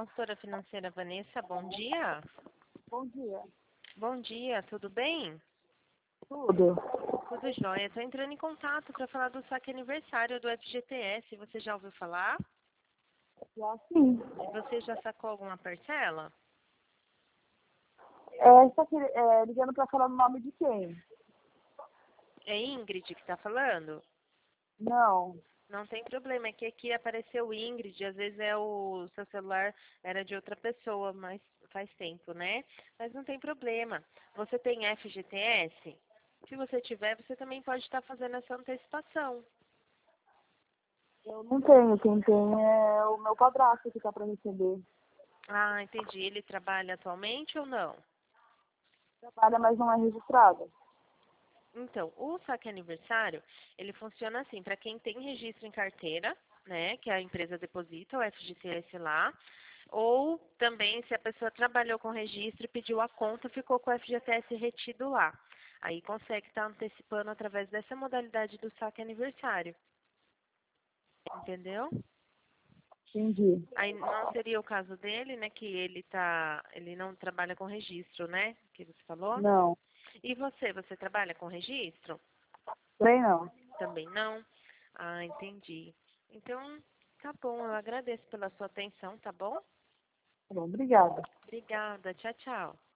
consultora financeira Vanessa, bom dia. Bom dia. Bom dia, tudo bem? Tudo. Tudo jóia. Estou entrando em contato para falar do saque aniversário do FGTS. Você já ouviu falar? Já sim. Você já sacou alguma parcela? Só que, ligando para falar o nome de quem? É Ingrid que está falando? Não. Não tem problema, é que aqui apareceu Ingrid, às vezes o seu celular era de outra pessoa, mas faz tempo, né? Mas não tem problema. Você tem FGTS? Se você tiver, você também pode estar fazendo essa antecipação. Eu não tenho. Quem tem é o meu padrasto que está para receber. Ah, entendi. Ele trabalha atualmente ou não? Trabalha, mas não é registrado. Então, o saque aniversário, ele funciona assim, para quem tem registro em carteira, né, que a empresa deposita o FGTS lá, ou também se a pessoa trabalhou com registro e pediu a conta, ficou com o FGTS retido lá. Aí consegue estar antecipando através dessa modalidade do saque aniversário. Entendeu? Entendi. Aí não seria o caso dele, né, que ele não trabalha com registro, né, que você falou? Não. E você trabalha com registro? Também não. Também não? Ah, entendi. Então, tá bom, eu agradeço pela sua atenção, tá bom? Tá bom, obrigada. Obrigada, tchau, tchau.